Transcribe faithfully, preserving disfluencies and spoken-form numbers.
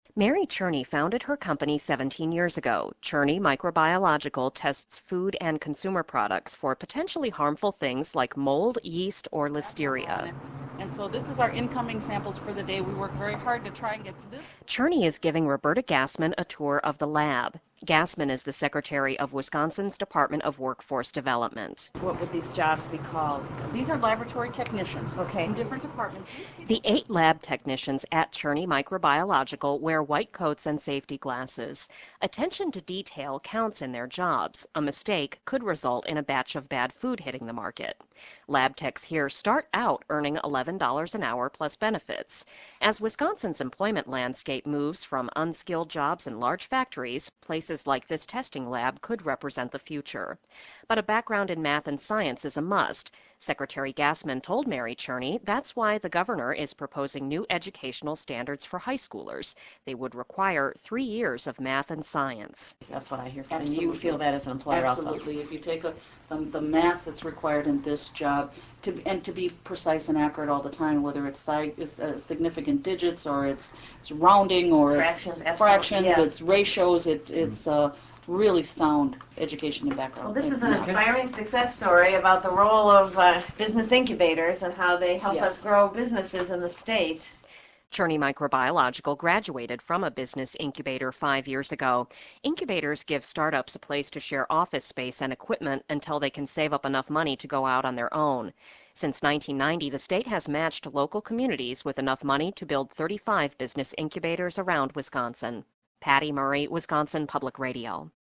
Mary Cherney founded her company seventeen years ago. Cherney Microbiological tests food and consumer products for potentially harmful things like mold, yeast, or listeria. And so this is our incoming samples for the day. We work very hard to try and get this. Cherney is giving Roberta Gassman a tour of the lab. Gassman is the secretary of Wisconsin's Department of Workforce Development. What would these jobs be called? These are laboratory technicians Okay. in different departments. The eight lab technicians at Cherney Microbiological wear white coats and safety glasses. Attention to detail counts in their jobs. A mistake could result in a batch of bad food hitting the market. Lab techs here start out earning eleven dollars an hour plus benefits. As Wisconsin's employment landscape moves from unskilled jobs in large factories, places like this testing lab could represent the future. But a background in math and science is a must. Secretary Gassman told Mary Cherney that's why the governor is proposing new educational standards for high schoolers. They would require three years of math and science. That's what I hear from you. Absolutely. You feel that as an employer Absolutely. also. If you take a, the, the math that's required in this job, to, and to be precise and accurate all the time, whether it's, si- it's uh, significant digits or it's, it's rounding or Fractions, it's absolutely, fractions, yeah. it's ratios, it, it's uh, really sound education and background. Well, this is an Yeah. inspiring success story about the role of uh, business incubators and how they help Yes. us grow businesses in the state. Cherney Microbiological graduated from a business incubator five years ago. Incubators give startups a place to share office space and equipment until they can save up enough money to go out on their own. Since nineteen ninety, the state has matched local communities with enough money to build thirty-five business incubators around Wisconsin. Patty Murray, Wisconsin Public Radio.